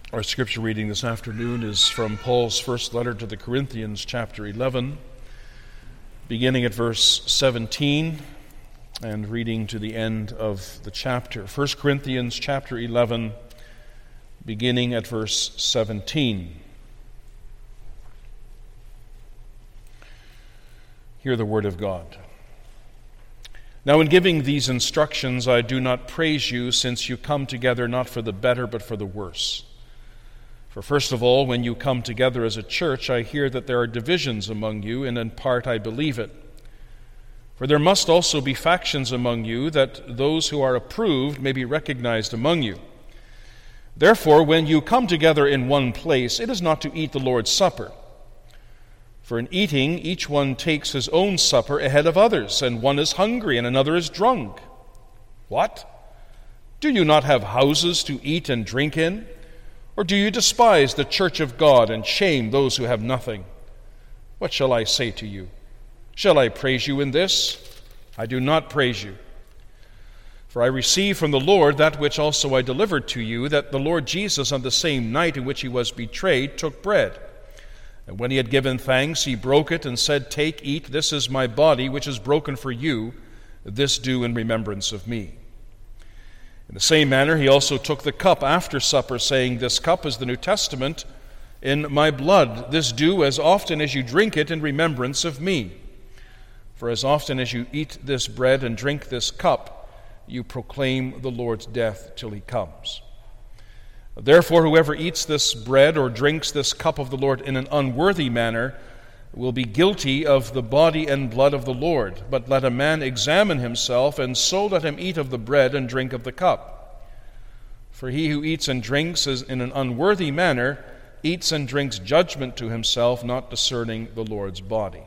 Our scripture reading this afternoon is from Paul's first letter to the Corinthians, chapter 11, beginning at verse 17 and reading to the end of the chapter. 1 Corinthians chapter 11, beginning at verse 17. Hear the word of God. Now in giving these instructions, I do not praise you, since you come together not for the better but for the worse. For first of all, when you come together as a church, I hear that there are divisions among you, and in part I believe it. For there must also be factions among you, that those who are approved may be recognized among you. Therefore, when you come together in one place, it is not to eat the Lord's Supper. For in eating, each one takes his own supper ahead of others, and one is hungry and another is drunk. What? Do you not have houses to eat and drink in? Or do you despise the church of God and shame those who have nothing? What shall I say to you? Shall I praise you in this? I do not praise you. For I received from the Lord that which also I delivered to you, that the Lord Jesus, on the same night in which he was betrayed, took bread. And when he had given thanks, he broke it and said, "Take, eat, this is my body, which is broken for you. This do in remembrance of me." In the same manner, he also took the cup after supper, saying, "This cup is the New Testament in my blood. This do as often as you drink it in remembrance of me. For as often as you eat this bread and drink this cup, you proclaim the Lord's death till he comes. Therefore, whoever eats this bread or drinks this cup of the Lord in an unworthy manner will be guilty of the body and blood of the Lord. But let a man examine himself, and so let him eat of the bread and drink of the cup. For he who eats and drinks in an unworthy manner eats and drinks judgment to himself, not discerning the Lord's body.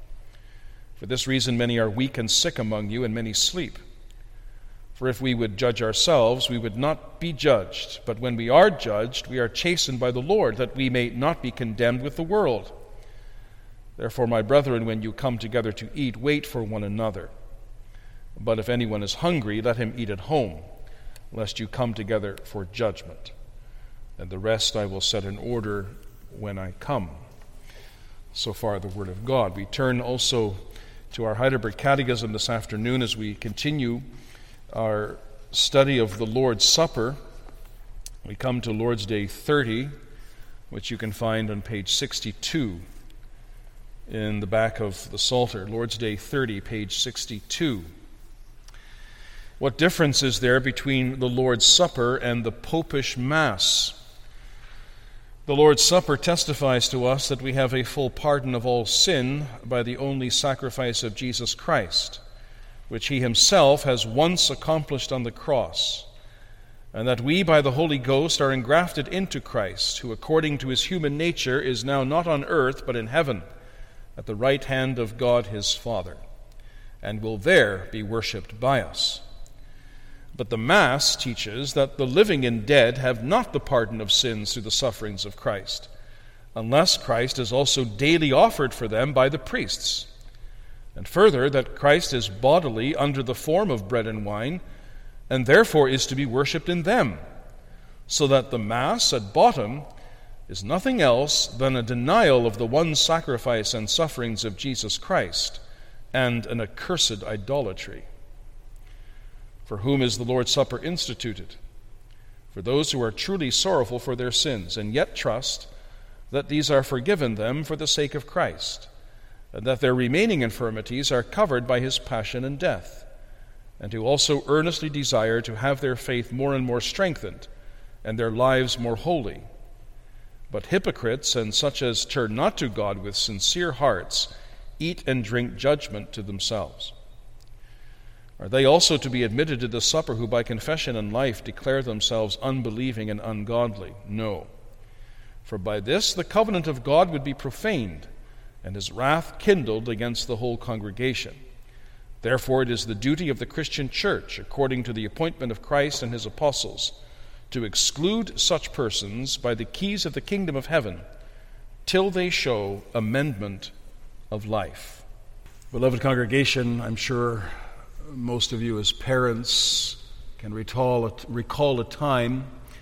For this reason many are weak and sick among you, and many sleep. For if we would judge ourselves, we would not be judged. But when we are judged, we are chastened by the Lord, that we may not be condemned with the world. Therefore, my brethren, when you come together to eat, wait for one another. But if anyone is hungry, let him eat at home, lest you come together for judgment. And the rest I will set in order when I come." So far, the Word of God. We turn also to our Heidelberg Catechism this afternoon as we continue our study of the Lord's Supper. We come to Lord's Day 30, which you can find on page 62 in the back of the Psalter. Lord's Day 30, page 62. What difference is there between the Lord's Supper and the Popish Mass? The Lord's Supper testifies to us that we have a full pardon of all sin by the only sacrifice of Jesus Christ, which he himself has once accomplished on the cross, and that we, by the Holy Ghost, are engrafted into Christ, who, according to his human nature, is now not on earth but in heaven, at the right hand of God his Father, and will there be worshipped by us. But the Mass teaches that the living and dead have not the pardon of sins through the sufferings of Christ, unless Christ is also daily offered for them by the priests. And further, that Christ is bodily under the form of bread and wine, and therefore is to be worshipped in them, so that the Mass at bottom is nothing else than a denial of the one sacrifice and sufferings of Jesus Christ, and an accursed idolatry. For whom is the Lord's Supper instituted? For those who are truly sorrowful for their sins, and yet trust that these are forgiven them for the sake of Christ, and that their remaining infirmities are covered by his passion and death, and who also earnestly desire to have their faith more and more strengthened, and their lives more holy. But hypocrites and such as turn not to God with sincere hearts eat and drink judgment to themselves. Are they also to be admitted to the supper who by confession and life declare themselves unbelieving and ungodly? No. For by this the covenant of God would be profaned, and his wrath kindled against the whole congregation. Therefore it is the duty of the Christian church, according to the appointment of Christ and his apostles, to exclude such persons by the keys of the kingdom of heaven, till they show amendment of life. Beloved congregation, I'm sure most of you as parents can recall a time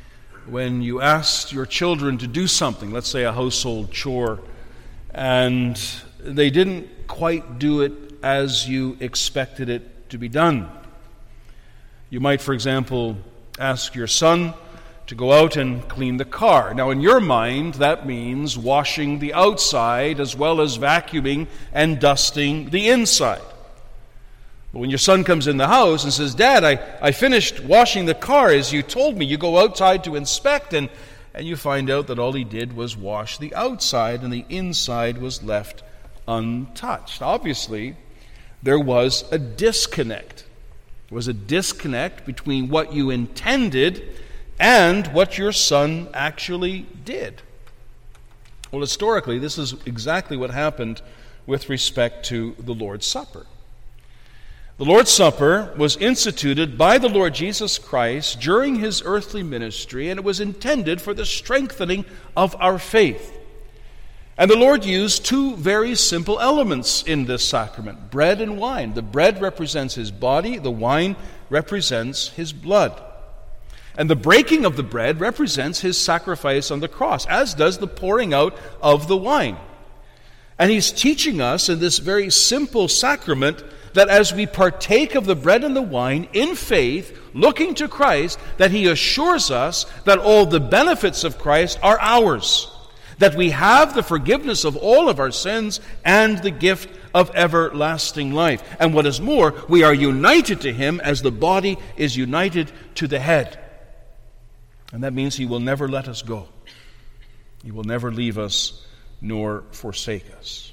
when you asked your children to do something, let's say a household chore, and they didn't quite do it as you expected it to be done. You might, for example, ask your son to go out and clean the car. Now, in your mind, that means washing the outside as well as vacuuming and dusting the inside. But when your son comes in the house and says, "Dad, I finished washing the car as you told me," you go outside to inspect, and you find out that all he did was wash the outside and the inside was left untouched. Obviously, there was a disconnect. There was a disconnect between what you intended and what your son actually did. Well, historically, this is exactly what happened with respect to the Lord's Supper. The Lord's Supper was instituted by the Lord Jesus Christ during his earthly ministry, and it was intended for the strengthening of our faith. And the Lord used two very simple elements in this sacrament, bread and wine. The bread represents his body, the wine represents his blood. And the breaking of the bread represents his sacrifice on the cross, as does the pouring out of the wine. And he's teaching us in this very simple sacrament that as we partake of the bread and the wine in faith, looking to Christ, that he assures us that all the benefits of Christ are ours, that we have the forgiveness of all of our sins and the gift of everlasting life. And what is more, we are united to him as the body is united to the head. And that means he will never let us go. He will never leave us nor forsake us.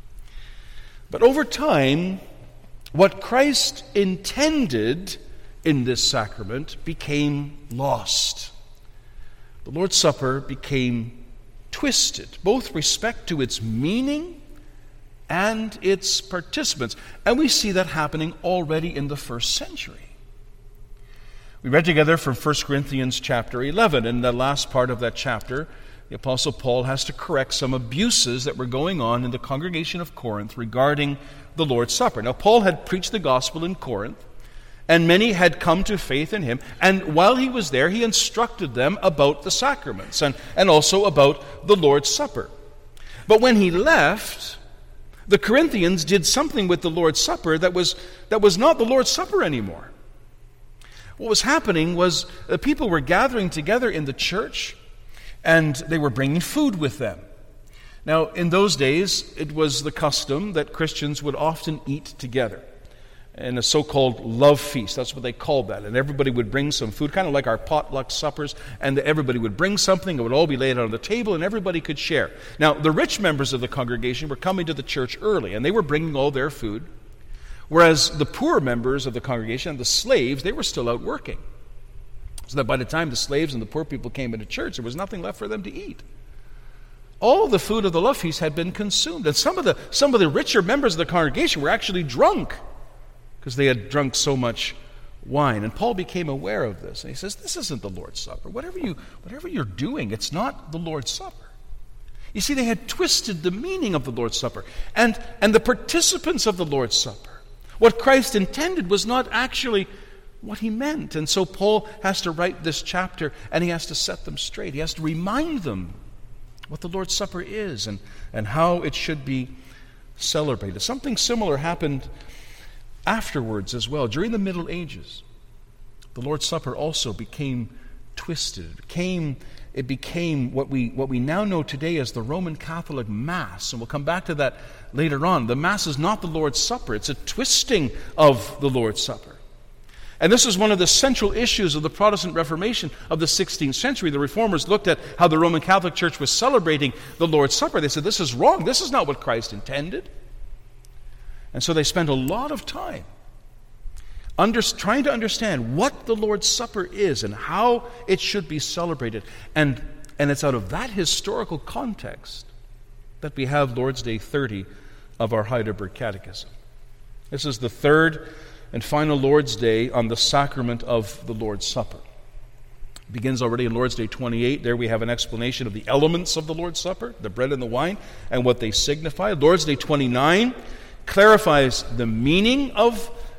But over time, what Christ intended in this sacrament became lost. The Lord's Supper became twisted, both with respect to its meaning and its participants. And we see that happening already in the first century. We read together from 1 Corinthians chapter 11. In the last part of that chapter, the Apostle Paul has to correct some abuses that were going on in the congregation of Corinth regarding the Lord's Supper. Now, Paul had preached the gospel in Corinth, and many had come to faith in him. And while he was there, he instructed them about the sacraments and also about the Lord's Supper. But when he left, the Corinthians did something with the Lord's Supper that was not the Lord's Supper anymore. What was happening was the people were gathering together in the church, and they were bringing food with them. Now, in those days, it was the custom that Christians would often eat together in a so-called love feast. That's what they called that. And everybody would bring some food, kind of like our potluck suppers, and everybody would bring something. It would all be laid out on the table, and everybody could share. Now, the rich members of the congregation were coming to the church early, and they were bringing all their food, whereas the poor members of the congregation and the slaves, they were still out working. So that by the time the slaves and the poor people came into church, there was nothing left for them to eat. All of the food of the love feast had been consumed. And some of the richer members of the congregation were actually drunk because they had drunk so much wine. And Paul became aware of this. And he says, this isn't the Lord's Supper. Whatever you're doing, it's not the Lord's Supper. You see, they had twisted the meaning of the Lord's Supper. And the participants of the Lord's Supper, what Christ intended was not actually what he meant. And so Paul has to write this chapter, and he has to set them straight. He has to remind them what the Lord's Supper is and how it should be celebrated. Something similar happened afterwards as well. During the Middle Ages, the Lord's Supper also became twisted. It became what we now know today as the Roman Catholic Mass. And we'll come back to that later on. The Mass is not the Lord's Supper. It's a twisting of the Lord's Supper. And this is one of the central issues of the Protestant Reformation of the 16th century. The Reformers looked at how the Roman Catholic Church was celebrating the Lord's Supper. They said, this is wrong. This is not what Christ intended. And so they spent a lot of time trying to understand what the Lord's Supper is and how it should be celebrated. And it's out of that historical context that we have Lord's Day 30 of our Heidelberg Catechism. This is the third and final Lord's Day on the sacrament of the Lord's Supper. It begins already in Lord's Day 28. There we have an explanation of the elements of the Lord's Supper, the bread and the wine, and what they signify. Lord's Day 29 clarifies the meaning of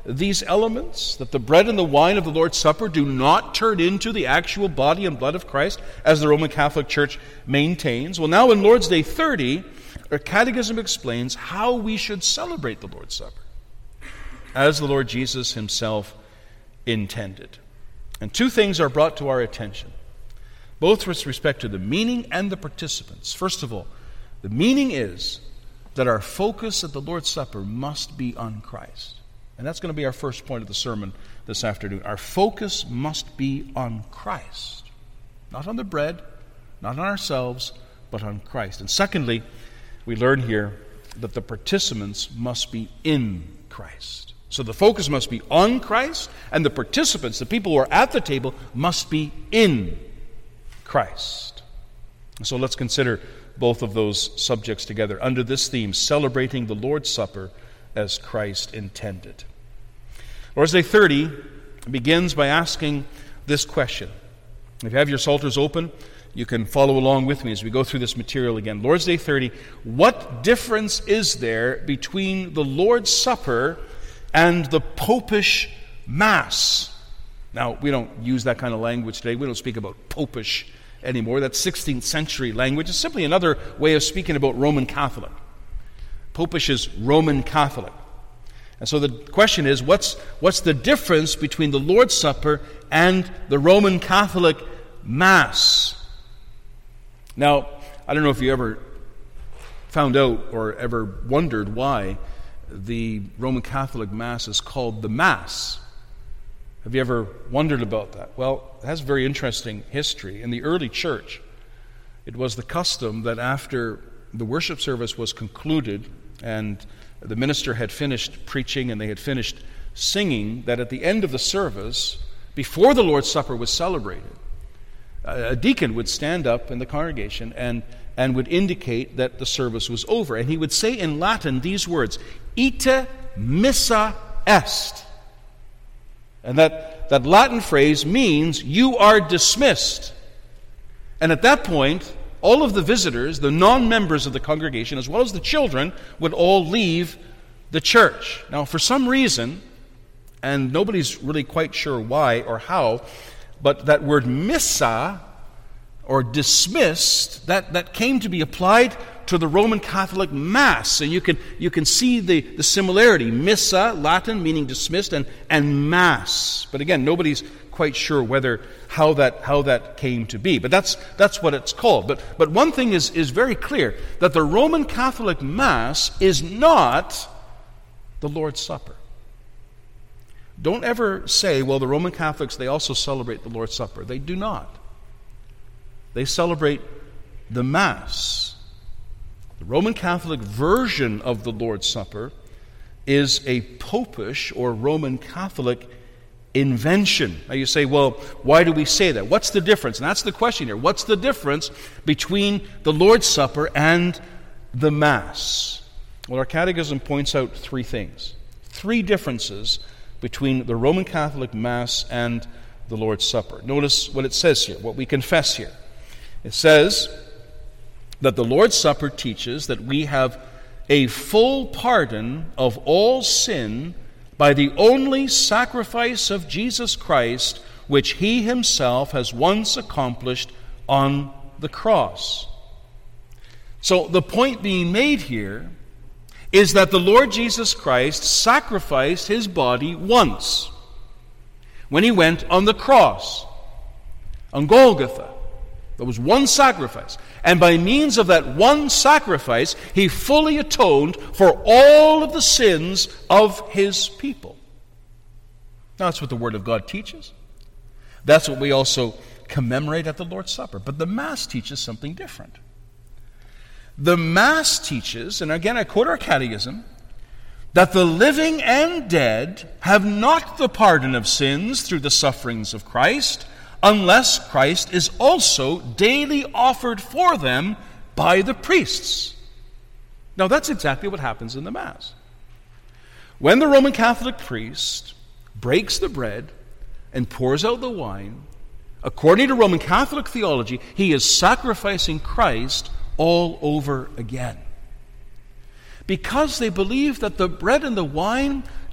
these elements, that the bread and the wine of the Lord's Supper do not turn into the actual body and blood of Christ, as the Roman Catholic Church maintains. Well, now in Lord's Day 30, our Catechism explains how we should celebrate the Lord's Supper, as the Lord Jesus himself intended. And two things are brought to our attention, both with respect to the meaning and the participants. First of all, the meaning is that our focus at the Lord's Supper must be on Christ. And that's going to be our first point of the sermon this afternoon. Our focus must be on Christ. Not on the bread, not on ourselves, but on Christ. And secondly, we learn here that the participants must be in Christ. So the focus must be on Christ, and the participants, the people who are at the table, must be in Christ. So let's consider both of those subjects together under this theme, celebrating the Lord's Supper as Christ intended. Lord's Day 30 begins by asking this question. If you have your psalters open, you can follow along with me as we go through this material again. Lord's Day 30, what difference is there between the Lord's Supper and the popish Mass? Now, we don't use that kind of language today. We don't speak about popish anymore. That's 16th century language. It's simply another way of speaking about Roman Catholic. Popish is Roman Catholic. And so the question is, what's the difference between the Lord's Supper and the Roman Catholic Mass? Now, I don't know if you ever found out or ever wondered why the Roman Catholic Mass is called the Mass. Have you ever wondered about that? Well, it has a very interesting history. In the early church, it was the custom that after the worship service was concluded and the minister had finished preaching and they had finished singing, that at the end of the service, before the Lord's Supper was celebrated, a deacon would stand up in the congregation and would indicate that the service was over. And he would say in Latin these words, "Ite missa est." And that Latin phrase means, "You are dismissed." And at that point, all of the visitors, the non-members of the congregation, as well as the children, would all leave the church. Now, for some reason, and nobody's really quite sure why or how, but that word missa, or dismissed, that came to be applied to the Roman Catholic Mass. And you can see the similarity. Missa, Latin, meaning dismissed, and Mass. But again, nobody's quite sure how that came to be. But that's what it's called. But one thing is very clear, that the Roman Catholic Mass is not the Lord's Supper. Don't ever say, well, the Roman Catholics, they also celebrate the Lord's Supper. They do not. They celebrate the Mass. The Roman Catholic version of the Lord's Supper is a popish or Roman Catholic invention. Now you say, well, why do we say that? What's the difference? And that's the question here. What's the difference between the Lord's Supper and the Mass? Well, our Catechism points out three things. Three differences between the Roman Catholic Mass and the Lord's Supper. Notice what it says here, what we confess here. It says that the Lord's Supper teaches that we have a full pardon of all sin by the only sacrifice of Jesus Christ, which he himself has once accomplished on the cross. So the point being made here is that the Lord Jesus Christ sacrificed his body once when he went on the cross, on Golgotha. There was one sacrifice. And by means of that one sacrifice, he fully atoned for all of the sins of his people. Now, that's what the Word of God teaches. That's what we also commemorate at the Lord's Supper. But the Mass teaches something different. The Mass teaches, and again I quote our Catechism, that the living and dead have not the pardon of sins through the sufferings of Christ, unless Christ is also daily offered for them by the priests. Now that's exactly what happens in the Mass. When the Roman Catholic priest breaks the bread and pours out the wine, according to Roman Catholic theology, he is sacrificing Christ all over again. Because they believe that the bread and the wine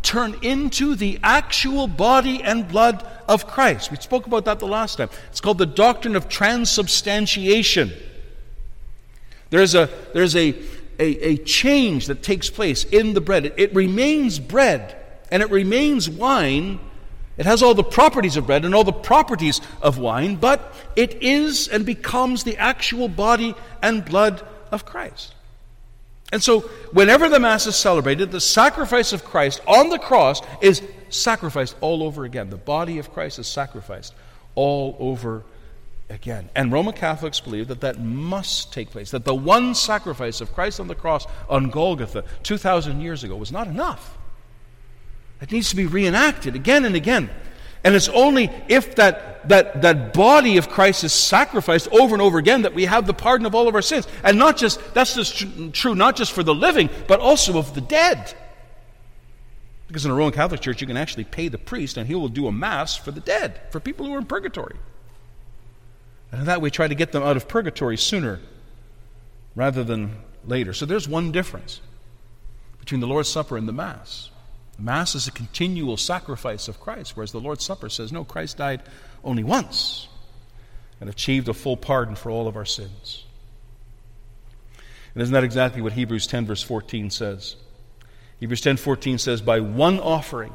turn into the actual body and blood of Christ. We spoke about that the last time. It's called the doctrine of transubstantiation. There's a change that takes place in the bread. It remains bread, and it remains wine. It has all the properties of bread and all the properties of wine, but it is and becomes the actual body and blood of Christ. And so, whenever the Mass is celebrated, the sacrifice of Christ on the cross is sacrificed all over again. The body of Christ is sacrificed all over again. And Roman Catholics believe that that must take place, that the one sacrifice of Christ on the cross on Golgotha 2,000 years ago was not enough. It needs to be reenacted again and again. And it's only if that body of Christ is sacrificed over and over again that we have the pardon of all of our sins. And that's just true not just for the living, but also of the dead. Because in a Roman Catholic Church, you can actually pay the priest and he will do a Mass for the dead, for people who are in purgatory. And in that way, try to get them out of purgatory sooner rather than later. So there's one difference between the Lord's Supper and the Mass. The Mass is a continual sacrifice of Christ, whereas the Lord's Supper says, no, Christ died only once and achieved a full pardon for all of our sins. And isn't that exactly what Hebrews 10 verse 14 says? Hebrews 10:14 says, by one offering,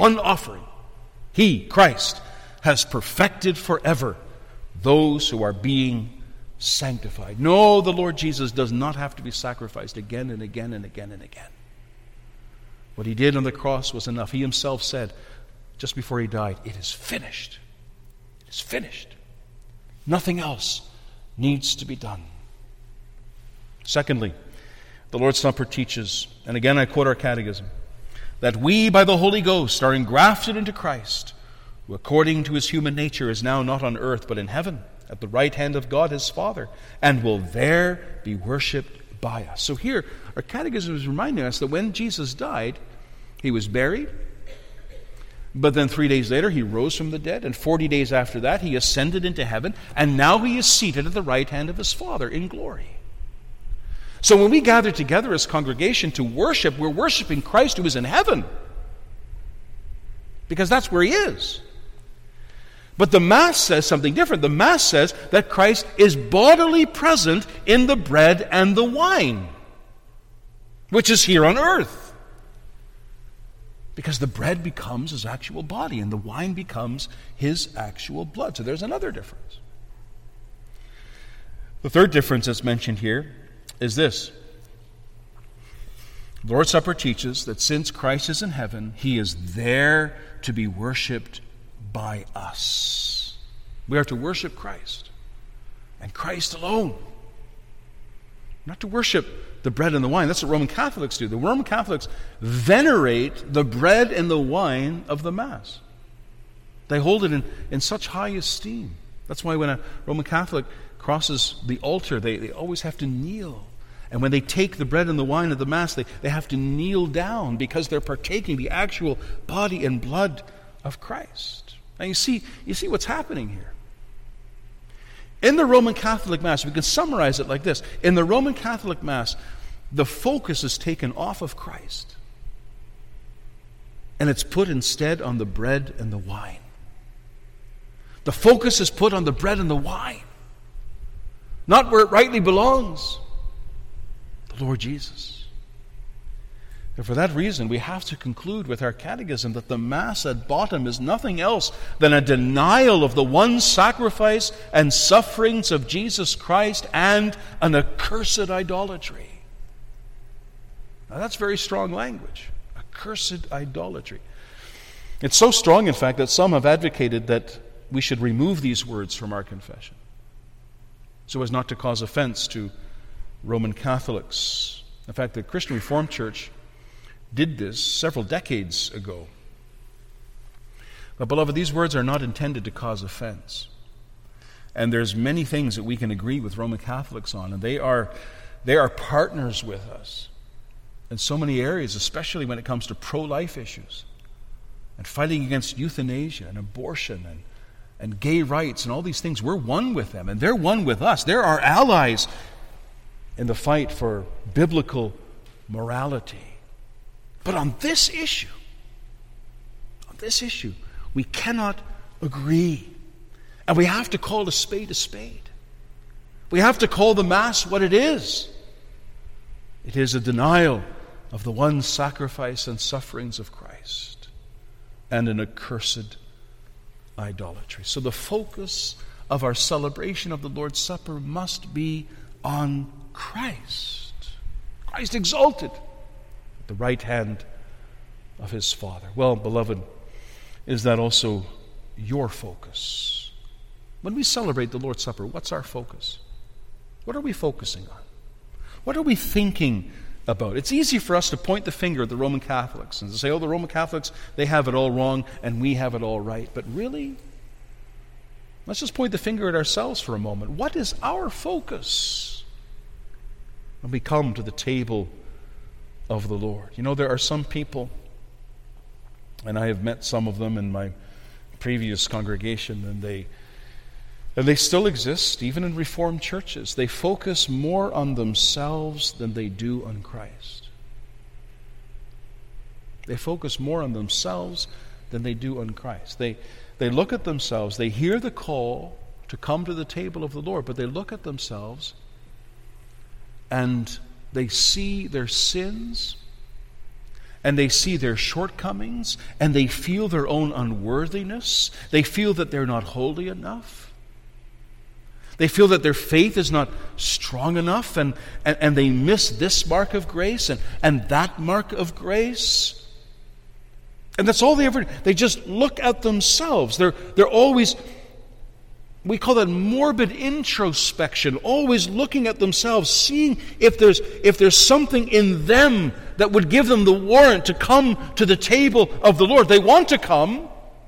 He, Christ, has perfected forever those who are being sanctified. No, the Lord Jesus does not have to be sacrificed again and again and again and again. What he did on the cross was enough. He himself said, just before he died, it is finished. It is finished. Nothing else needs to be done. Secondly, the Lord's Supper teaches, and again I quote our catechism, that we by the Holy Ghost are engrafted into Christ, who according to his human nature is now not on earth but in heaven, at the right hand of God his Father, and will there be worshipped by us. So here, our catechism is reminding us that when Jesus died, he was buried, but then 3 days later he rose from the dead, and 40 days after that he ascended into heaven, and now he is seated at the right hand of his Father in glory. So when we gather together as congregation to worship, we're worshiping Christ who is in heaven, because that's where he is. But the Mass says something different. The Mass says that Christ is bodily present in the bread and the wine, which is here on earth. Because the bread becomes his actual body and the wine becomes his actual blood. So there's another difference. The third difference that's mentioned here is this. The Lord's Supper teaches that since Christ is in heaven, he is there to be worshipped by us. We are to worship Christ and Christ alone. Not to worship the bread and the wine. That's what Roman Catholics do. The Roman Catholics venerate the bread and the wine of the Mass. They hold it in such high esteem. That's why when a Roman Catholic crosses the altar, they always have to kneel. And when they take the bread and the wine of the Mass, they have to kneel down because they're partaking the actual body and blood of Christ. Now you see what's happening here. In the Roman Catholic Mass, we can summarize it like this. In the Roman Catholic Mass, the focus is taken off of Christ, and it's put instead on the bread and the wine. The focus is put on the bread and the wine, not where it rightly belongs, the Lord Jesus. And for that reason, we have to conclude with our catechism that the Mass at bottom is nothing else than a denial of the one sacrifice and sufferings of Jesus Christ and an accursed idolatry. Now that's very strong language. Accursed idolatry. It's so strong, in fact, that some have advocated that we should remove these words from our confession so as not to cause offense to Roman Catholics. In fact, the Christian Reformed Church did this several decades ago. But beloved, these words are not intended to cause offense. And there's many things that we can agree with Roman Catholics on, and they are partners with us in so many areas, especially when it comes to pro-life issues and fighting against euthanasia and abortion and gay rights and all these things. We're one with them, and they're one with us. They're our allies in the fight for biblical morality. But on this issue, this issue, we cannot agree. And we have to call a spade a spade. We have to call the Mass what it is. It is a denial of the one sacrifice and sufferings of Christ, and an accursed idolatry. So the focus of our celebration of the Lord's Supper must be on Christ. Christ exalted at the right hand of his Father. Well, beloved, is that also your focus? When we celebrate the Lord's Supper, what's our focus? What are we focusing on? What are we thinking about? It's easy for us to point the finger at the Roman Catholics and to say, oh, the Roman Catholics, they have it all wrong and we have it all right. But really, let's just point the finger at ourselves for a moment. What is our focus when we come to the table of the Lord? You know, there are some people, and I have met some of them in my previous congregation, and they still exist, even in Reformed churches. They focus more on themselves than they do on Christ. They focus more on themselves than they do on Christ. They look at themselves. They hear the call to come to the table of the Lord, but they look at themselves and they see their sins and they see their shortcomings and they feel their own unworthiness. They feel that they're not holy enough. They feel that their faith is not strong enough, and they miss this mark of grace and that mark of grace. And that's all they ever do. They just look at themselves. They're always, we call that morbid introspection, always looking at themselves, seeing if there's something in them that would give them the warrant to come to the table of the Lord. They want to come.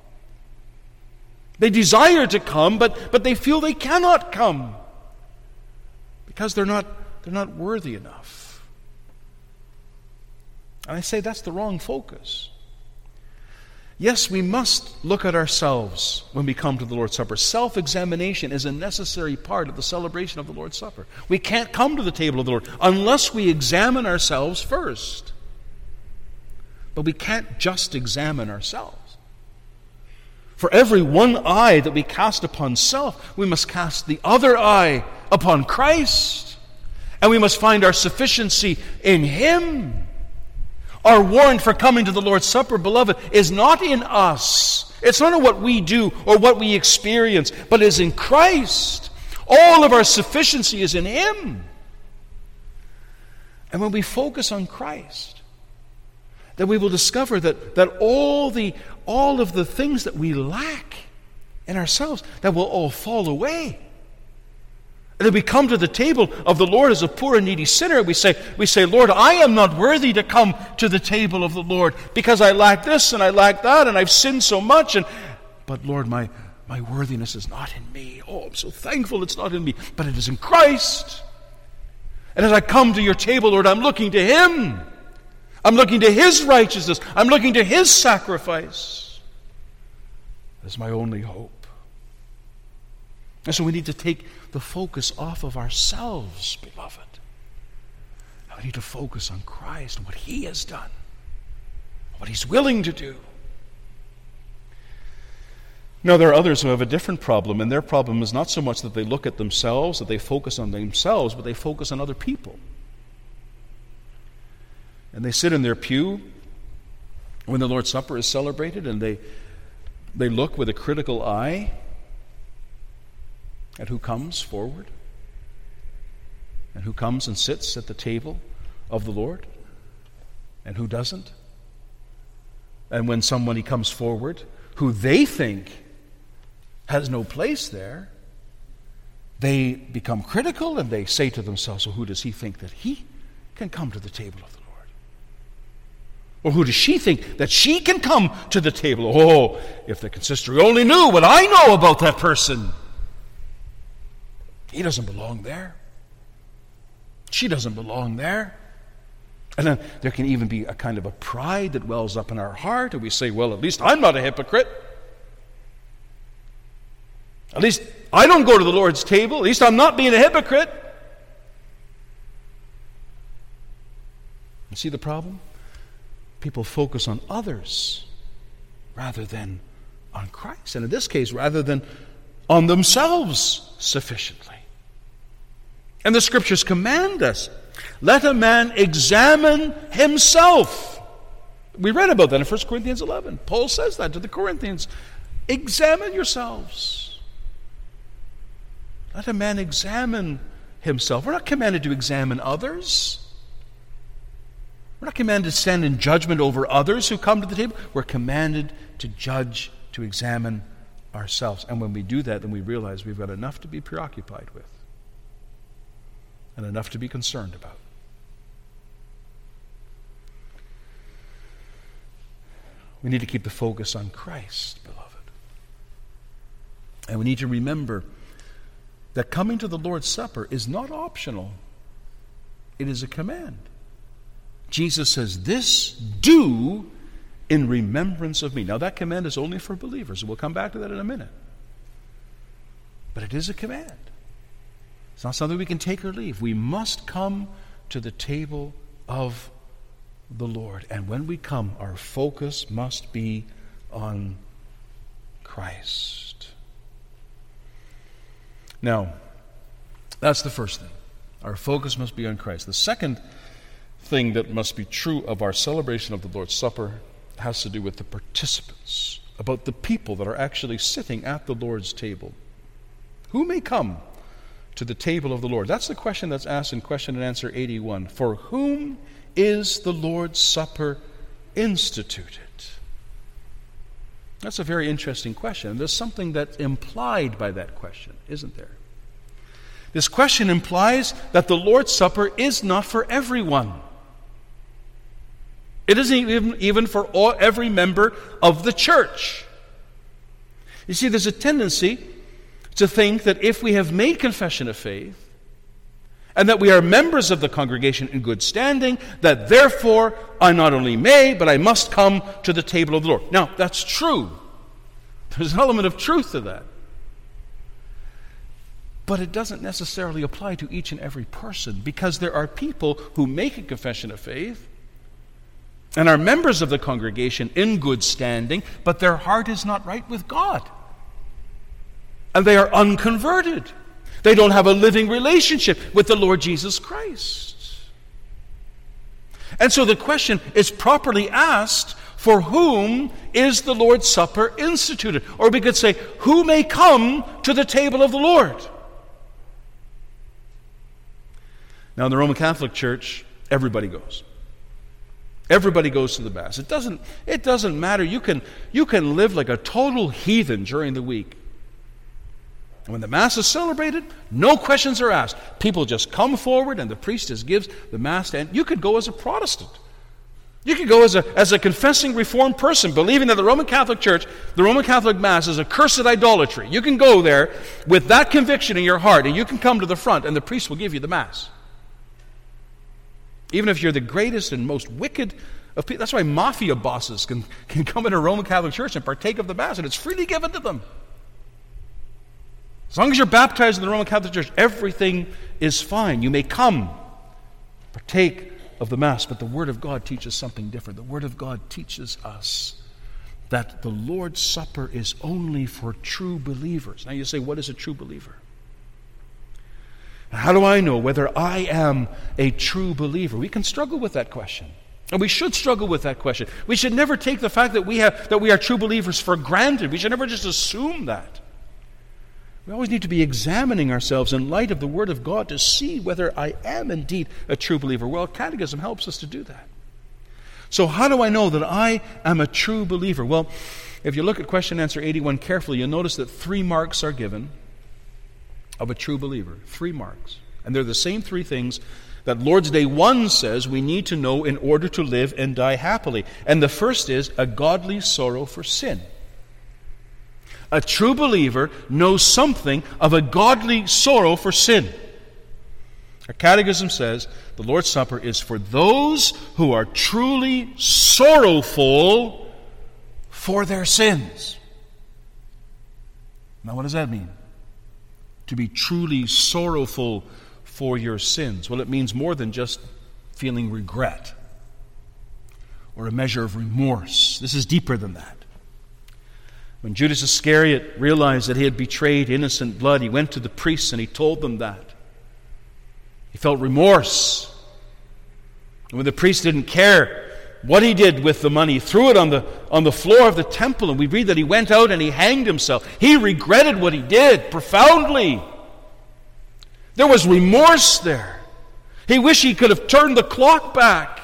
They desire to come, but they feel they cannot come because they're not worthy enough. And I say that's the wrong focus. Yes, we must look at ourselves when we come to the Lord's Supper. Self-examination is a necessary part of the celebration of the Lord's Supper. We can't come to the table of the Lord unless we examine ourselves first. But we can't just examine ourselves. For every one eye that we cast upon self, we must cast the other eye upon Christ. And we must find our sufficiency in Him. Our warrant for coming to the Lord's Supper, beloved, is not in us. It's not in what we do or what we experience, but is in Christ. All of our sufficiency is in Him. And when we focus on Christ, then we will discover that all of the things that we lack in ourselves, that will all fall away. And then we come to the table of the Lord as a poor and needy sinner. We say, Lord, I am not worthy to come to the table of the Lord because I lack this and I lack that and I've sinned so much. But Lord, my worthiness is not in me. Oh, I'm so thankful it's not in me, but it is in Christ. And as I come to your table, Lord, I'm looking to Him. I'm looking to His righteousness. I'm looking to His sacrifice. That's my only hope. And so we need to take the focus off of ourselves, beloved. And we need to focus on Christ and what He has done, what He's willing to do. Now, there are others who have a different problem, and their problem is not so much that they look at themselves, that they focus on themselves, but they focus on other people. And they sit in their pew when the Lord's Supper is celebrated, and they look with a critical eye at who comes forward and who comes and sits at the table of the Lord and who doesn't. And when somebody comes forward who they think has no place there, they become critical and they say to themselves, well, who does he think that he can come to the table of the Lord? Or who does she think that she can come to the table? Oh, if the consistory only knew what I know about that person. He doesn't belong there. She doesn't belong there. And then there can even be a kind of a pride that wells up in our heart, and we say, well, at least I'm not a hypocrite. At least I don't go to the Lord's table. At least I'm not being a hypocrite. You see the problem? People focus on others rather than on Christ. And in this case, rather than on themselves sufficiently. And the Scriptures command us, let a man examine himself. We read about that in 1 Corinthians 11. Paul says that to the Corinthians. Examine yourselves. Let a man examine himself. We're not commanded to examine others. We're not commanded to stand in judgment over others who come to the table. We're commanded to judge, to examine ourselves. And when we do that, then we realize we've got enough to be preoccupied with and enough to be concerned about. We need to keep the focus on Christ, beloved. And we need to remember that coming to the Lord's Supper is not optional. It is a command. Jesus says, this do in remembrance of me. Now that command is only for believers. We'll come back to that in a minute. But it is a command. It's not something we can take or leave. We must come to the table of the Lord. And when we come, our focus must be on Christ. Now, that's the first thing. Our focus must be on Christ. The second thing that must be true of our celebration of the Lord's Supper has to do with the participants, about the people that are actually sitting at the Lord's table. Who may come to the table of the Lord? That's the question that's asked in question and answer 81. For whom is the Lord's Supper instituted? That's a very interesting question. There's something that's implied by that question, isn't there? This question implies that the Lord's Supper is not for everyone. It isn't even for every member of the church. You see, there's a tendency to think that if we have made confession of faith, and that we are members of the congregation in good standing, that therefore I not only may, but I must come to the table of the Lord. Now, that's true. There's an element of truth to that. But it doesn't necessarily apply to each and every person, because there are people who make a confession of faith and are members of the congregation in good standing, but their heart is not right with God. And they are unconverted. They don't have a living relationship with the Lord Jesus Christ. And so the question is properly asked, for whom is the Lord's Supper instituted? Or we could say, who may come to the table of the Lord? Now in the Roman Catholic Church, everybody goes. Everybody goes to the Mass. It doesn't matter. You can live like a total heathen during the week. And when the Mass is celebrated, no questions are asked. People just come forward and the priest just gives the Mass. And you could go as a Protestant. You could go as a confessing Reformed person, believing that the Roman Catholic Church, the Roman Catholic Mass is a cursed idolatry. You can go there with that conviction in your heart, and you can come to the front and the priest will give you the Mass. Even if you're the greatest and most wicked of people. That's why mafia bosses can come into a Roman Catholic Church and partake of the Mass, and it's freely given to them. As long as you're baptized in the Roman Catholic Church, everything is fine. You may come, partake of the Mass, but the Word of God teaches something different. The Word of God teaches us that the Lord's Supper is only for true believers. Now you say, what is a true believer? How do I know whether I am a true believer? We can struggle with that question. And we should struggle with that question. We should never take the fact that we are true believers for granted. We should never just assume that. We always need to be examining ourselves in light of the Word of God to see whether I am indeed a true believer. Well, Catechism helps us to do that. So how do I know that I am a true believer? Well, if you look at question and answer 81 carefully, you'll notice that 3 marks are given of a true believer. 3 marks. And they're the same 3 things that Lord's Day 1 says we need to know in order to live and die happily. And the first is a godly sorrow for sin. A true believer knows something of a godly sorrow for sin. Our Catechism says the Lord's Supper is for those who are truly sorrowful for their sins. Now, what does that mean? To be truly sorrowful for your sins. Well, it means more than just feeling regret or a measure of remorse. This is deeper than that. When Judas Iscariot realized that he had betrayed innocent blood, he went to the priests and he told them that. He felt remorse. And when the priest didn't care what he did with the money, he threw it on the floor of the temple, and we read that he went out and he hanged himself. He regretted what he did profoundly. There was remorse there. He wished he could have turned the clock back.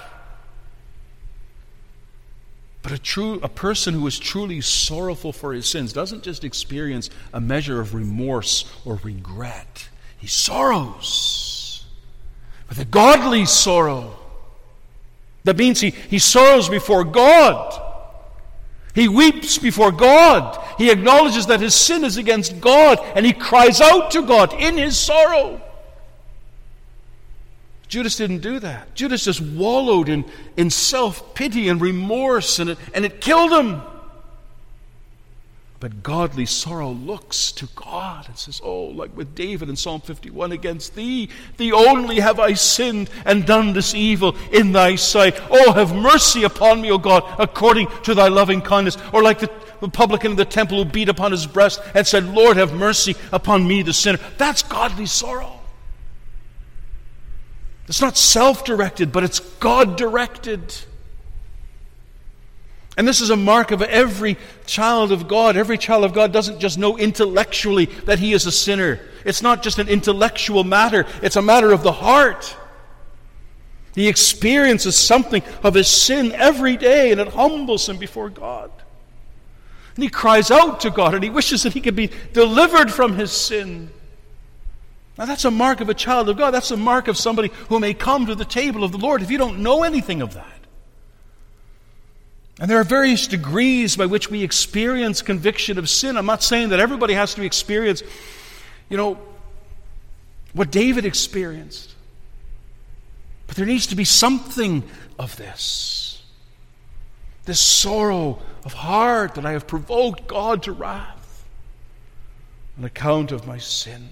But a person who is truly sorrowful for his sins doesn't just experience a measure of remorse or regret. He sorrows with a godly sorrow. That means he sorrows before God. He weeps before God. He acknowledges that his sin is against God, and he cries out to God in his sorrow. Judas didn't do that. Judas just wallowed in self-pity and remorse, and it killed him. But godly sorrow looks to God and says, oh, like with David in Psalm 51, against thee only have I sinned and done this evil in thy sight. Oh, have mercy upon me, O God, according to thy loving kindness. Or like the publican in the temple who beat upon his breast and said, Lord, have mercy upon me, the sinner. That's godly sorrow. It's not self-directed, but it's God-directed. And this is a mark of every child of God. Every child of God doesn't just know intellectually that he is a sinner. It's not just an intellectual matter. It's a matter of the heart. He experiences something of his sin every day, and it humbles him before God. And he cries out to God, and he wishes that he could be delivered from his sin. Now that's a mark of a child of God. That's a mark of somebody who may come to the table of the Lord if you don't know anything of that. And there are various degrees by which we experience conviction of sin. I'm not saying that everybody has to experience, what David experienced. But there needs to be something of this. This sorrow of heart that I have provoked God to wrath on account of my sin.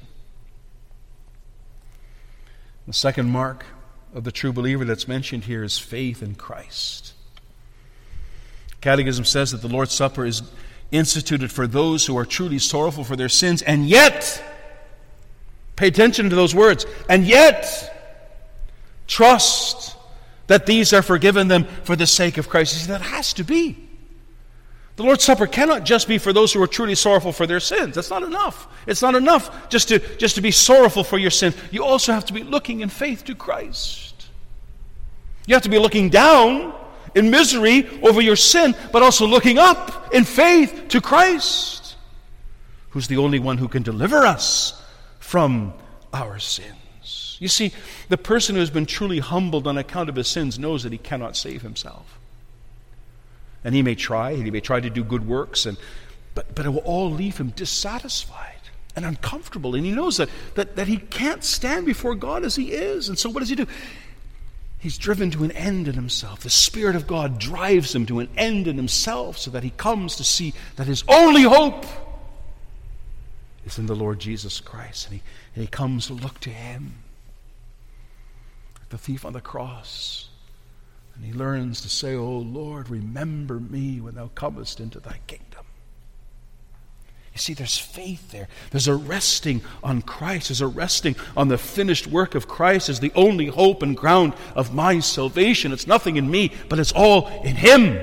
The second mark of the true believer that's mentioned here is faith in Christ. Catechism says that the Lord's Supper is instituted for those who are truly sorrowful for their sins, and yet, pay attention to those words, and yet trust that these are forgiven them for the sake of Christ. You see, that has to be. The Lord's Supper cannot just be for those who are truly sorrowful for their sins. That's not enough. It's not enough just to be sorrowful for your sin. You also have to be looking in faith to Christ. You have to be looking down in misery over your sin, but also looking up in faith to Christ, who's the only one who can deliver us from our sins. You see, the person who has been truly humbled on account of his sins knows that he cannot save himself. And he may try to do good works, but it will all leave him dissatisfied and uncomfortable. And he knows that he can't stand before God as he is. And so what does he do? He's driven to an end in himself. The Spirit of God drives him to an end in himself so that he comes to see that his only hope is in the Lord Jesus Christ. And he comes to look to him, the thief on the cross. And he learns to say, "O Lord, remember me when thou comest into thy kingdom." You see, there's faith there. There's a resting on Christ. There's a resting on the finished work of Christ as the only hope and ground of my salvation. It's nothing in me, but it's all in Him.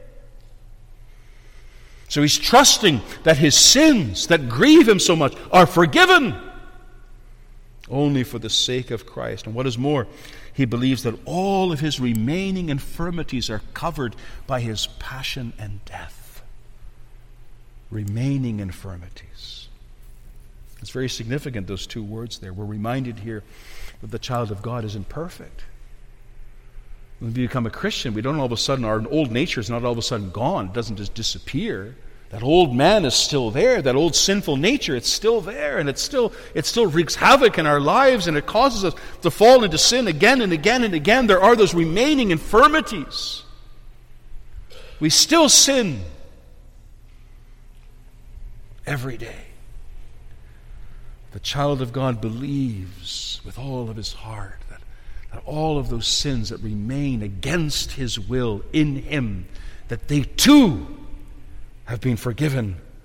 So he's trusting that his sins that grieve him so much are forgiven only for the sake of Christ. And what is more, he believes that all of his remaining infirmities are covered by his passion and death. Remaining infirmities. It's very significant, those two words there. We're reminded here that the child of God is imperfect. When we become a Christian, we don't all of a sudden, our old nature is not all of a sudden gone. It doesn't just disappear. That old man is still there. That old sinful nature, it's still there. And it still wreaks havoc in our lives, and it causes us to fall into sin again and again and again. There are those remaining infirmities. We still sin every day. The child of God believes with all of his heart that all of those sins that remain against his will in him, that they too have been forgiven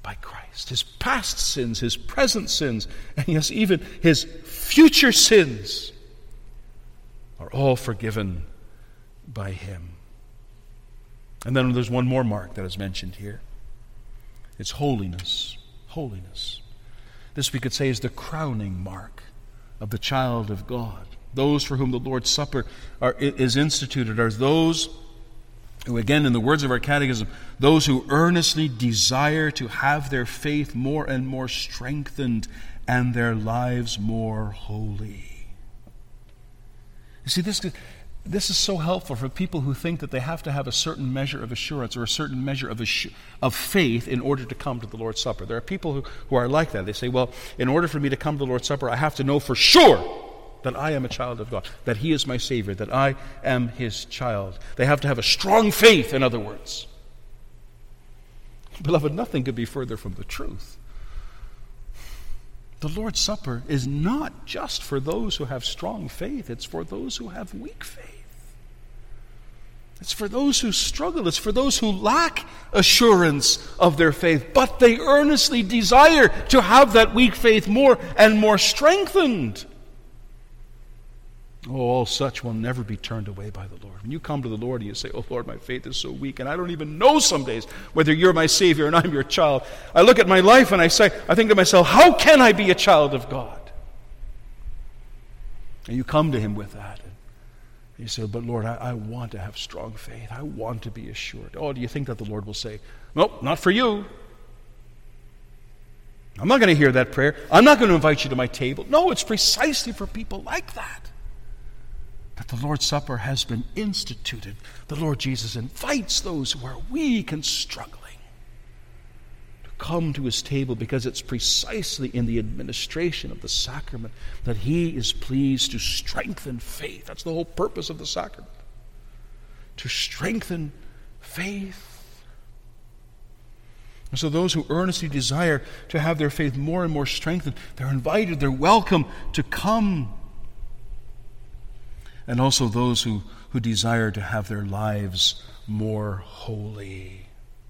by Christ. His past sins, his present sins, and yes, even his future sins are all forgiven by him. And then there's one more mark that is mentioned here. It's holiness. Holiness. This we could say is the crowning mark of the child of God. Those for whom the Lord's Supper is instituted are those who, again, in the words of our catechism, those who earnestly desire to have their faith more and more strengthened and their lives more holy. You see, this is so helpful for people who think that they have to have a certain measure of assurance or a certain measure of faith in order to come to the Lord's Supper. There are people who are like that. They say, well, in order for me to come to the Lord's Supper, I have to know for sure that I am a child of God, that he is my Savior, that I am his child. They have to have a strong faith, in other words. Beloved, nothing could be further from the truth. The Lord's Supper is not just for those who have strong faith, it's for those who have weak faith. It's for those who struggle. It's for those who lack assurance of their faith, but they earnestly desire to have that weak faith more and more strengthened. Oh, all such will never be turned away by the Lord. When you come to the Lord and you say, oh Lord, my faith is so weak, and I don't even know some days whether you're my Savior and I'm your child. I look at my life and I think to myself, how can I be a child of God? And you come to him with that. And you say, but Lord, I want to have strong faith. I want to be assured. Oh, do you think that the Lord will say, nope, not for you. I'm not going to hear that prayer. I'm not going to invite you to my table. No, it's precisely for people like that that the Lord's Supper has been instituted. The Lord Jesus invites those who are weak and struggling to come to his table, because it's precisely in the administration of the sacrament that he is pleased to strengthen faith. That's the whole purpose of the sacrament, to strengthen faith. And so those who earnestly desire to have their faith more and more strengthened, they're invited, they're welcome to come. And also those who desire to have their lives more holy.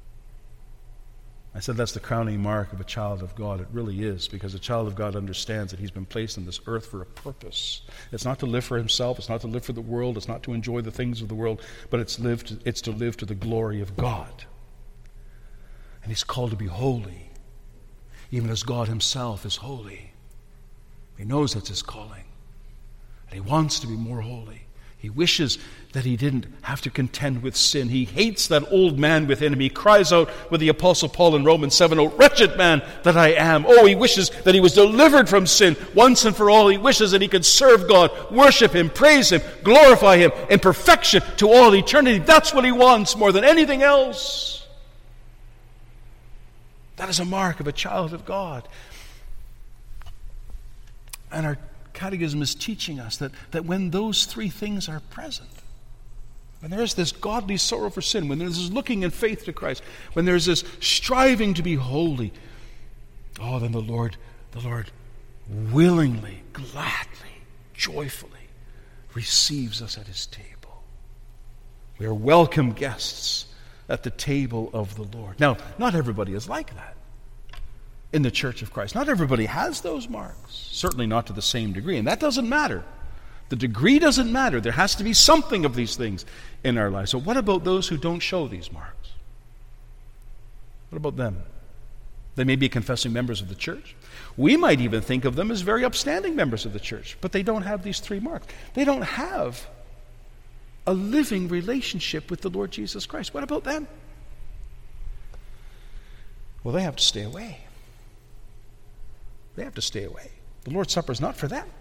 I said that's the crowning mark of a child of God. It really is, because a child of God understands that he's been placed on this earth for a purpose. It's not to live for himself. It's not to live for the world. It's not to enjoy the things of the world. But it's to live to the glory of God. And he's called to be holy, even as God himself is holy. He knows that's his calling. He wants to be more holy. He wishes that he didn't have to contend with sin. He hates that old man within him. He cries out with the Apostle Paul in Romans 7, "Oh, wretched man that I am." Oh, he wishes that he was delivered from sin once and for all. He wishes that he could serve God, worship him, praise him, glorify him in perfection to all eternity. That's what he wants more than anything else. That is a mark of a child of God. And our Catechism is teaching us that when those three things are present, when there is this godly sorrow for sin, when there's this looking in faith to Christ, when there's this striving to be holy, oh, then the Lord willingly, gladly, joyfully receives us at his table. We are welcome guests at the table of the Lord. Now, not everybody is like that in the Church of Christ. Not everybody has those marks. Certainly not to the same degree. And that doesn't matter. The degree doesn't matter. There has to be something of these things in our lives. So what about those who don't show these marks? What about them? They may be confessing members of the church. We might even think of them as very upstanding members of the church, but they don't have these three marks. They don't have a living relationship with the Lord Jesus Christ. What about them? Well, they have to stay away. They have to stay away. The Lord's Supper is not for them.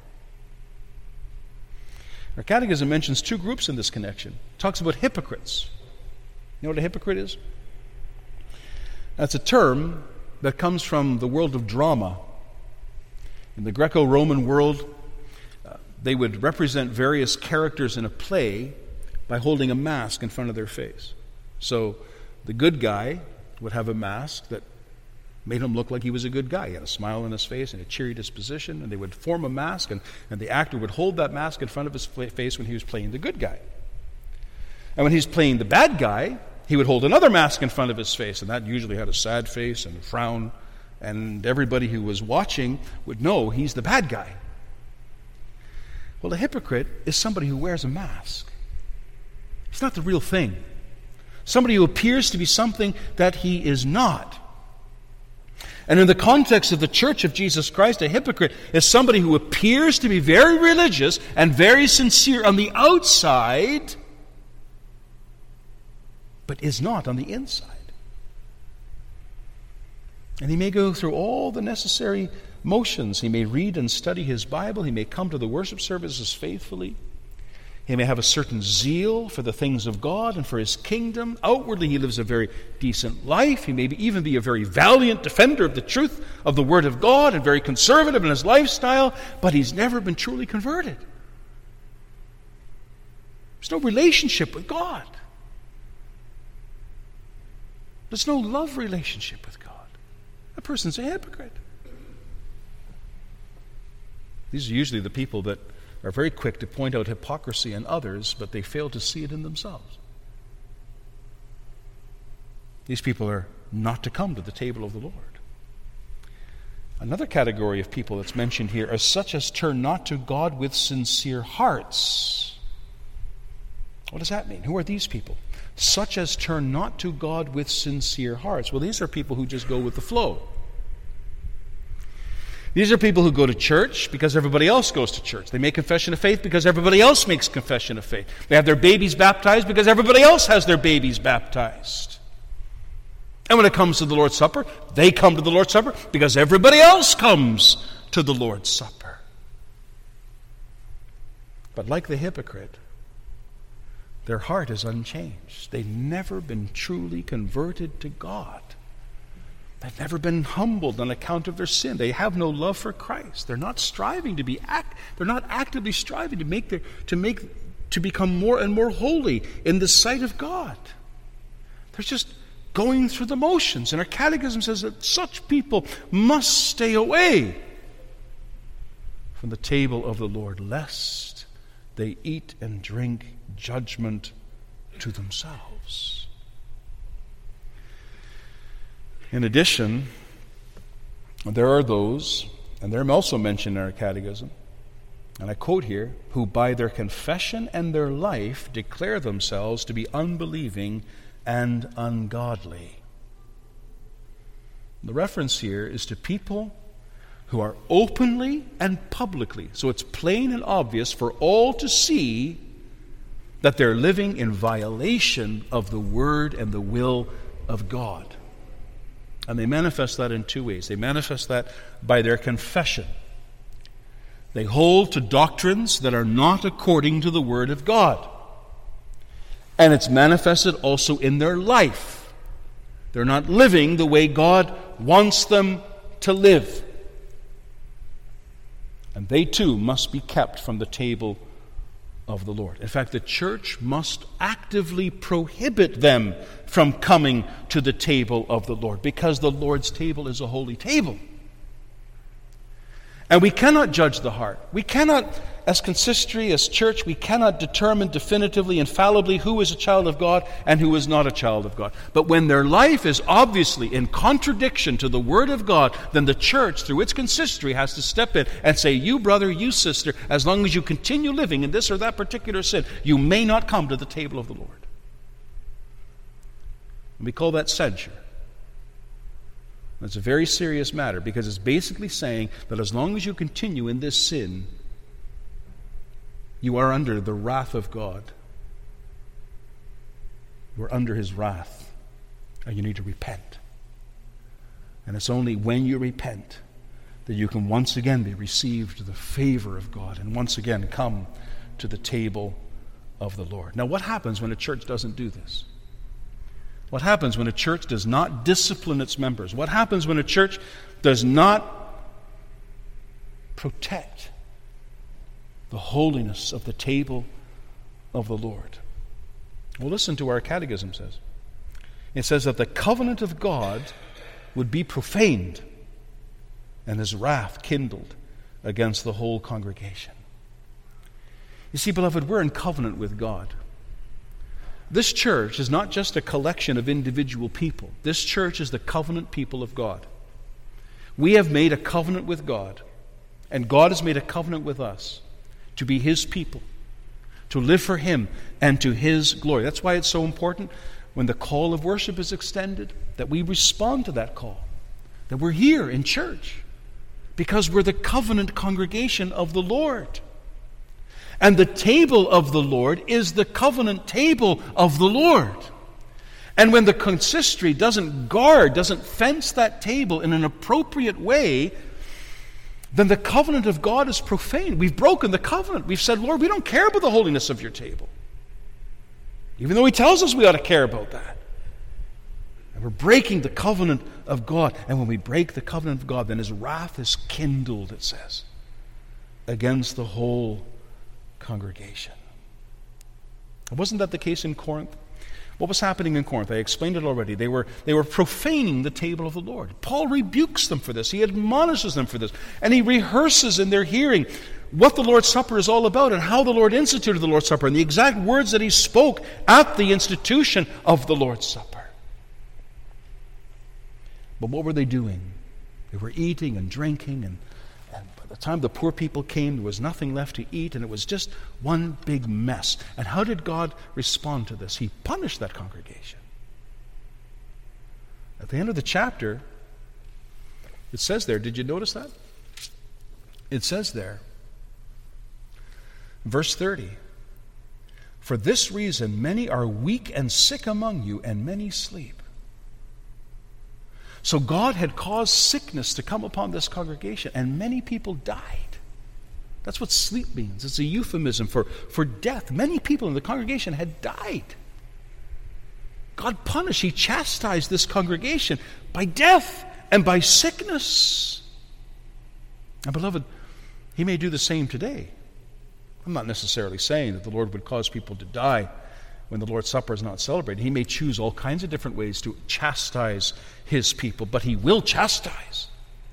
Our Catechism mentions two groups in this connection. It talks about hypocrites. You know what a hypocrite is? That's a term that comes from the world of drama. In the Greco-Roman world, they would represent various characters in a play by holding a mask in front of their face. So the good guy would have a mask that made him look like he was a good guy. He had a smile on his face and a cheery disposition, and they would form a mask, and the actor would hold that mask in front of his face when he was playing the good guy. And when he's playing the bad guy, he would hold another mask in front of his face, and that usually had a sad face and a frown, and everybody who was watching would know he's the bad guy. Well, a hypocrite is somebody who wears a mask. It's not the real thing. Somebody who appears to be something that he is not. And in the context of the Church of Jesus Christ, a hypocrite is somebody who appears to be very religious and very sincere on the outside, but is not on the inside. And he may go through all the necessary motions. He may read and study his Bible. He may come to the worship services faithfully. He may have a certain zeal for the things of God and for his kingdom. Outwardly, he lives a very decent life. He may even be a very valiant defender of the truth of the Word of God and very conservative in his lifestyle, but he's never been truly converted. There's no relationship with God. There's no love relationship with God. That person's a hypocrite. These are usually the people that are very quick to point out hypocrisy in others, but they fail to see it in themselves. These people are not to come to the table of the Lord. Another category of people that's mentioned here are such as turn not to God with sincere hearts. What does that mean? Who are these people? Such as turn not to God with sincere hearts. Well, these are people who just go with the flow. These are people who go to church because everybody else goes to church. They make confession of faith because everybody else makes confession of faith. They have their babies baptized because everybody else has their babies baptized. And when it comes to the Lord's Supper, they come to the Lord's Supper because everybody else comes to the Lord's Supper. But like the hypocrite, their heart is unchanged. They've never been truly converted to God. They've never been humbled on account of their sin. They have no love for Christ. They're not striving to they're not actively striving to become more and more holy in the sight of God. They're just going through the motions. And our catechism says that such people must stay away from the table of the Lord, lest they eat and drink judgment to themselves. In addition, there are those, and they're also mentioned in our catechism, and I quote here, who by their confession and their life declare themselves to be unbelieving and ungodly. The reference here is to people who are openly and publicly, so it's plain and obvious for all to see that they're living in violation of the Word and the will of God. And they manifest that in two ways. They manifest that by their confession. They hold to doctrines that are not according to the Word of God. And it's manifested also in their life. They're not living the way God wants them to live. And they too must be kept from the table of the Lord. In fact, the church must actively prohibit them from coming to the table of the Lord, because the Lord's table is a holy table. And we cannot judge the heart. We cannot, as consistory, as church, we cannot determine definitively, infallibly, who is a child of God and who is not a child of God. But when their life is obviously in contradiction to the Word of God, then the church, through its consistory, has to step in and say, you brother, you sister, as long as you continue living in this or that particular sin, you may not come to the table of the Lord. And we call that censure. It's a very serious matter, because it's basically saying that as long as you continue in this sin, you are under the wrath of God. You are under His wrath, and you need to repent. And it's only when you repent that you can once again be received to the favor of God and once again come to the table of the Lord. Now, what happens when a church doesn't do this? What happens when a church does not discipline its members? What happens when a church does not protect the holiness of the table of the Lord? Well, listen to what our catechism says. It says that the covenant of God would be profaned and His wrath kindled against the whole congregation. You see, beloved, we're in covenant with God. This church is not just a collection of individual people. This church is the covenant people of God. We have made a covenant with God, and God has made a covenant with us to be His people, to live for Him and to His glory. That's why it's so important when the call of worship is extended that we respond to that call, that we're here in church because we're the covenant congregation of the Lord. And the table of the Lord is the covenant table of the Lord. And when the consistory doesn't fence that table in an appropriate way, then the covenant of God is profaned. We've broken the covenant. We've said, Lord, we don't care about the holiness of your table. Even though He tells us we ought to care about that. And we're breaking the covenant of God. And when we break the covenant of God, then His wrath is kindled, it says, against the whole congregation. Wasn't that the case in Corinth? What was happening in Corinth? I explained it already. They were profaning the table of the Lord. Paul rebukes them for this. He admonishes them for this. And he rehearses in their hearing what the Lord's Supper is all about and how the Lord instituted the Lord's Supper and the exact words that he spoke at the institution of the Lord's Supper. But what were they doing? They were eating and drinking, and by the time the poor people came, there was nothing left to eat, and it was just one big mess. And how did God respond to this? He punished that congregation. At the end of the chapter, it says there, did you notice that? It says there, verse 30, "For this reason many are weak and sick among you, and many sleep." So God had caused sickness to come upon this congregation, and many people died. That's what sleep means. It's a euphemism for death. Many people in the congregation had died. God punished, He chastised this congregation by death and by sickness. And beloved, He may do the same today. I'm not necessarily saying that the Lord would cause people to die when the Lord's Supper is not celebrated. He may choose all kinds of different ways to chastise His people, but He will chastise.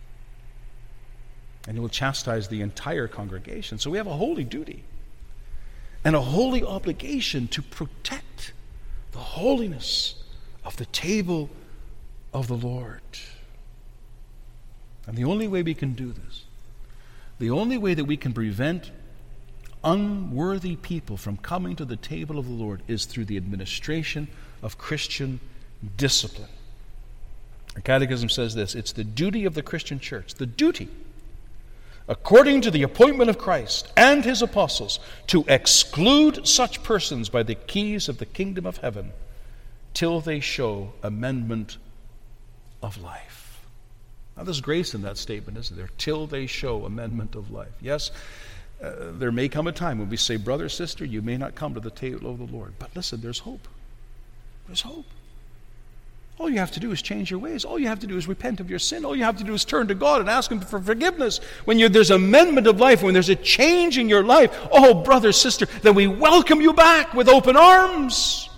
And He will chastise the entire congregation. So we have a holy duty and a holy obligation to protect the holiness of the table of the Lord. And the only way we can do this, the only way that we can prevent unworthy people from coming to the table of the Lord is through the administration of Christian discipline. Our catechism says this: it's the duty of the Christian church, the duty, according to the appointment of Christ and His apostles, to exclude such persons by the keys of the kingdom of heaven till they show amendment of life. Now there's grace in that statement, isn't there? Till they show amendment of life. Yes, there may come a time when we say, brother, sister, you may not come to the table of the Lord. But listen, there's hope. There's hope. All you have to do is change your ways. All you have to do is repent of your sin. All you have to do is turn to God and ask Him for forgiveness. When there's amendment of life, when there's a change in your life, oh, brother, sister, then we welcome you back with open arms.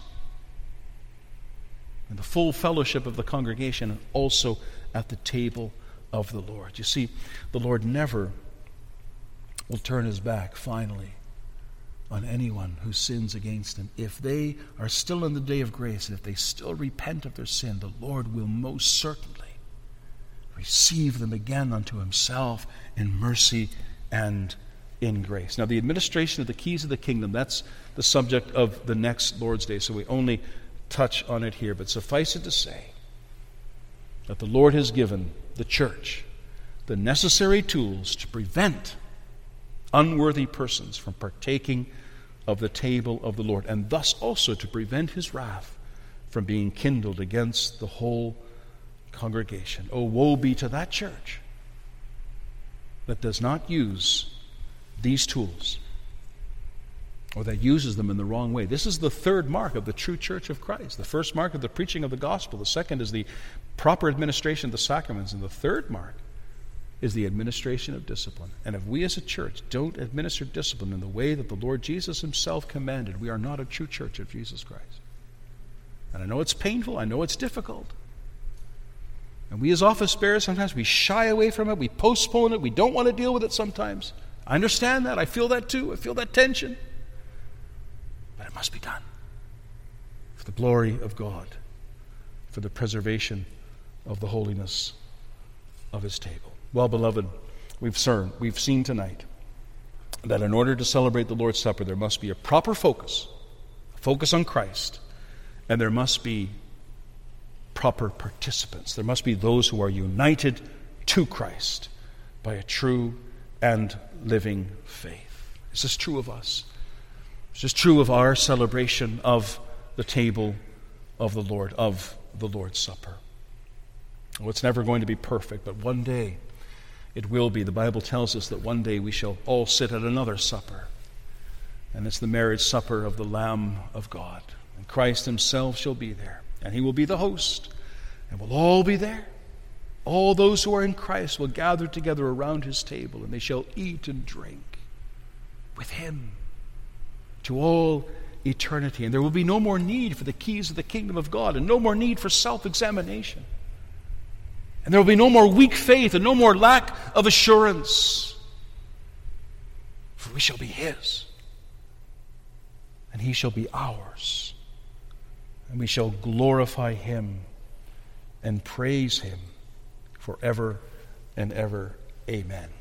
And the full fellowship of the congregation also at the table of the Lord. You see, the Lord never will turn His back finally on anyone who sins against Him. If they are still in the day of grace, and if they still repent of their sin, the Lord will most certainly receive them again unto Himself in mercy and in grace. Now, the administration of the keys of the kingdom, that's the subject of the next Lord's Day, so we only touch on it here. But suffice it to say that the Lord has given the church the necessary tools to prevent unworthy persons from partaking of the table of the Lord, and thus also to prevent His wrath from being kindled against the whole congregation. Oh, woe be to that church that does not use these tools, or that uses them in the wrong way. This is the third mark of the true church of Christ. The first mark of the preaching of the gospel. The second is the proper administration of the sacraments. And the third mark is the administration of discipline. And if we as a church don't administer discipline in the way that the Lord Jesus Himself commanded, we are not a true church of Jesus Christ. And I know it's painful, I know it's difficult. And we as office bearers, sometimes we shy away from it, we postpone it, we don't want to deal with it sometimes. I understand that, I feel that too, I feel that tension. But it must be done. for the glory of God, for the preservation of the holiness of his table. Well, beloved, we've seen tonight that in order to celebrate the Lord's Supper, there must be a proper focus on Christ, and there must be proper participants. There must be those who are united to Christ by a true and living faith. Is this true of us? Is this true of our celebration of the table of the Lord, of the Lord's Supper? Oh, it's never going to be perfect, but one day it will be. The Bible tells us that one day we shall all sit at another supper, and it's the marriage supper of the Lamb of God. And Christ himself shall be there, and he will be the host, and we'll all be there. All those who are in Christ will gather together around his table, and they shall eat and drink with him to all eternity. And there will be no more need for the keys of the kingdom of God, and no more need for self-examination. And there will be no more weak faith and no more lack of assurance. For we shall be his, and he shall be ours. And we shall glorify him and praise him forever and ever. Amen.